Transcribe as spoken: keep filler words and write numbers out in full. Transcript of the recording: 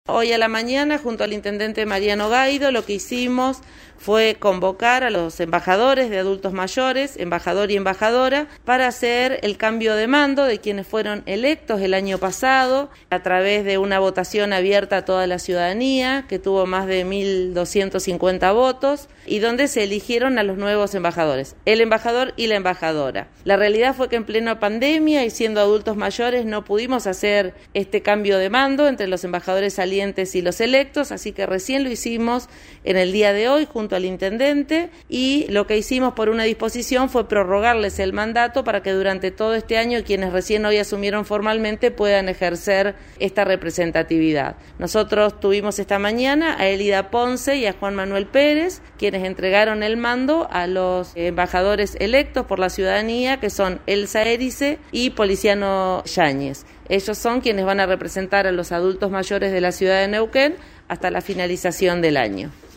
Hoy a la mañana, junto al intendente Mariano Gaido, lo que hicimos fue convocar a los embajadores de adultos mayores, embajador y embajadora, para hacer el cambio de mando de quienes fueron electos el año pasado a través de una votación abierta a toda la ciudadanía, que tuvo más de mil doscientos cincuenta votos, y donde se eligieron a los nuevos embajadores, el embajador y la embajadora. La realidad fue que en plena pandemia y siendo adultos mayores no pudimos hacer este cambio de mando entre los embajadores salientes y los electos, así que recién lo hicimos en el día de hoy junto al intendente, y lo que hicimos por una disposición fue prorrogarles el mandato para que durante todo este año quienes recién hoy asumieron formalmente puedan ejercer esta representatividad. Nosotros tuvimos esta mañana a Elida Ponce y a Juan Manuel Pérez, quienes entregaron el mando a los embajadores electos por la ciudadanía, que son Elsa Erice y Policiano Yáñez. Ellos son quienes van a representar a los adultos mayores de la ciudad de Neuquén hasta la finalización del año.